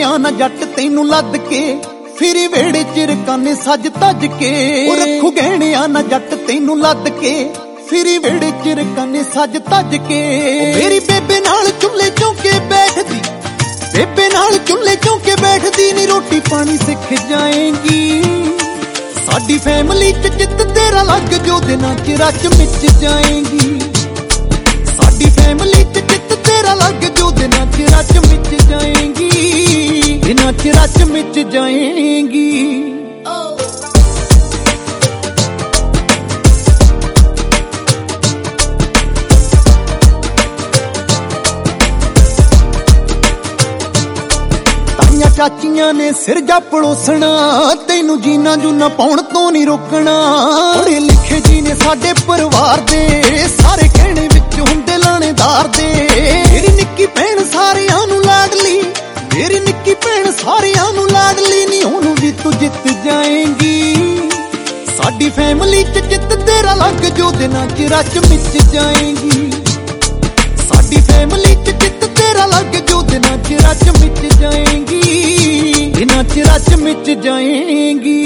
ਗਹਿਣਿਆਂ ਨਾ ਜੱਟ ਤੈਨੂੰ ਲੱਦ ਕੇ, ਫਿਰੀ ਵੇੜੇ ਚ ਰਕਾਨੇ ਸੱਜ ਤੱਜ ਕੇ। ਉਹ ਰੱਖੂ ਗਹਿਣਿਆਂ ਨਾ ਜੱਟ ਤੈਨੂੰ ਲੱਦ ਕੇ, ਫਿਰੀ ਵੇੜੇ ਚ ਰਕਾਨੇ ਸੱਜ ਤੱਜ ਕੇ। ਮੇਰੀ ਬੇਬੇ ਨਾਲ ਚੁੱਲ੍ਹੇ ਚੌਂਕੇ ਬੈਠਦੀ, ਬੇਬੇ ਨਾਲ ਚੁੱਲ੍ਹੇ ਚੌਂਕੇ ਬੈਠਦੀ ਨੀ, ਰੋਟੀ ਪਾਣੀ ਸਿੱਖ ਜਾਏਂਗੀ। ਸਾਡੀ ਫੈਮਿਲੀ ਚ ਜਿੱਤ ਤੇਰਾ ਲੱਗ ਜੋ ਦਿਨਾਂ ਚ ਰਚ ਮਿਚ ਜਾਏਂਗੀ। ਸਾਡੀ ਫੈਮਿਲੀ ਚ ਜਿੱਤ ਤੇਰਾ ਲੱਗ ਜੋ ਦਿਨਾਂ ਚ ਰਚ ਮਿਚ ਜਾਏਂਗੀ, ਦਿਨਾਂ ਚ ਰਚ ਮਿਚ ਜਾਏਂਗੀ। ਚਾਚੀਆਂ ਨੇ ਸਿਰ ਜਾ ਪਲੋਸਣਾ, ਤੈਨੂੰ ਜੀਨਾ ਜੂਨਾ ਪਾਉਣ ਤੋਂ ਨਹੀਂ ਰੋਕਣਾ। ਪੜ੍ਹੇ ਲਿਖੇ ਜੀ ਨੇ ਸਾਡੇ ਪਰਿਵਾਰ ਦੇ, ਸਾਰੇ ਕਹਿਣੇ ਵਿੱਚ ਹੁੰਦੇ ਲਾਣੇਦਾਰ ਦੇ। ਮੇਰੀ ਨਿੱਕੀ ਭੈਣ ਸਾਰਿਆਂ ਨੂੰ ਲਾਡਲੀ, ਮੇਰੀ ਨਿੱਕੀ ਭੈਣ ਸਾਰਿਆਂ ਨੂੰ ਲਾਡਲੀ ਨੀ, ਉਹਨੂੰ ਵੀ ਤੂੰ ਜਿੱਤ ਜਾਏਂਗੀ। ਸਾਡੀ ਫੈਮਿਲੀ ਚ ਜਿੱਤ ਤੇਰਾ ਲੱਗ ਜੋ ਦਿਨਾਂ ਚ ਰਚ ਮਿਚ ਜਾਏਂਗੀ। ਸਾਡੀ ਫੈਮਿਲੀ ਚ ਜਿੱਤ ਤੇਰਾ ਲੱਗ ਜੋ ਦਿਨਾਂ ਚ ਰਚ ਮਿਚ ਜਾਏਂਗੀ, ਦਿਨਾਂ ਚ ਰਚ ਮਿਚ ਜਾਏਂਗੀ।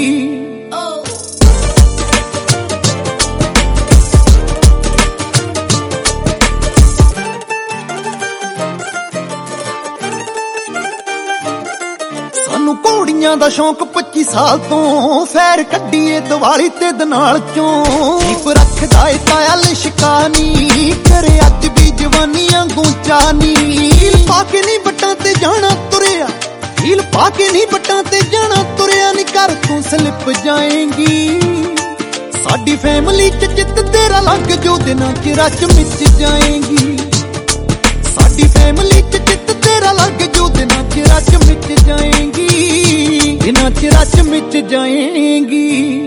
ਸਾਨੂੰ ਘੋੜੀਆਂ ਦਾ ਸ਼ੌਂਕ 25 ਸਾਲ ਤੋਂ, ਫੈਰ ਕੱਢੀਏ ਦੀਵਾਲੀ ਤੇ ਦਨਾਲ ਚੋਂ। ਦੀਪ ਰੱਖਦਾ ਏ ਤਾਇਆ ਲਿਸ਼ਕਾਨੀ, ਕਰੇ ਅੱਜ ਵੀ ਜਵਾਨੀਆਂ ਗੂੰਚਾ ਨੀ। ਹੀਲ ਪਾ ਕੇ ਨਹੀਂ ਬੱਟਾਂ ਤੇ ਜਾਣਾ ਤੁਰਿਆ, ਹੀਲ ਪਾ ਕੇ ਨਹੀਂ ਬੱਟਾਂ ਤੇ ਜਾਣਾ ਤੁਰਿਆ ਨੀ, ਘਰ ਤੋਂ ਸਲਿਪ ਜਾਏਂਗੀ। ਸਾਡੀ ਫੈਮਿਲੀ ਚ ਜਿੱਤ ਤੇਰਾ ਲੱਗ ਜੋ ਦਿਨਾਂ ਚ ਰਚ ਮਿਚ ਜਾਏਂਗੀ। ਸਾਡੀ ਫੈਮਿਲੀ ਚ ਜਿੱਤ ਤੇਰਾ ਲੱਗ ਜੋ ਦਿਨਾਂ ਚ ਰਚ ਮਿਚ ਜਾਏਂਗੀ, ਦਿਨਾਂ ਚ ਰਚ ਮਿਚ ਜਾਏਂਗੀ।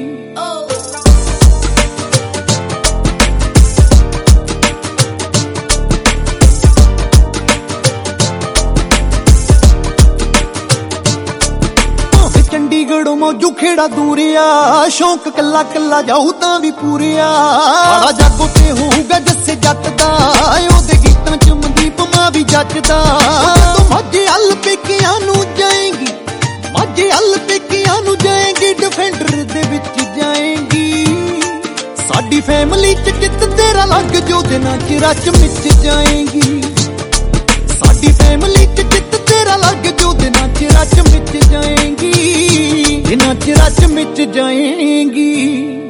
ਚੰਡੀਗੜ੍ਹੋਂ ਮੌਜੂ ਖੇੜਾ ਦੂਰਿਆ, ਸ਼ੌਂਕ ਕੱਲਾ ਕੱਲਾ ਜਾਊ ਤਾਂ ਵੀ ਪੂਰਿਆ। ਆੜਾ ਜਾਗੋ ਤੇ ਹੋਊਗਾ ਜੱਸੇ ਜੱਟ ਦਾ, ਉਹਦੇ ਗੀਤਾਂ ਚ ਮਨਦੀਪ ਮਾਂ ਵੀ ਜੱਜਦਾ। ਤੂੰ ਮਾਝੇ ਹੱਲ ਪੇਕਿਆਂ ਨੂੰ ਜਾਏਂਗੀ, ਮਾਝੇ ਹੱਲ ਪੇਕਿਆਂ ਨੂੰ ਜਾਏਂਗੀ, ਡਿਫੈਂਡਰ ਦੇ ਵਿੱਚ ਜਾਏਂਗੀ। ਸਾਡੀ ਫੈਮਿਲੀ ਚ ਜਿੱਤ ਤੇਰਾ ਲੱਗ ਜੋ ਦਿਨਾਂ ਚ ਰਚ ਮਿਚ ਜਾਏਂਗੀ। ਸਾਡੀ ਫੈਮਿਲੀ ਚ ਜਿੱਤ ਤੇਰਾ ਲੱਗ ਜੋ ਦਿਨਾਂ ਚ ਰਚ ਮਿਚ ਜਾਏਂਗੀ, ਦਿਨਾਂ ਚ ਰਚ ਮਿਚ ਜਾਏਂਗੀ।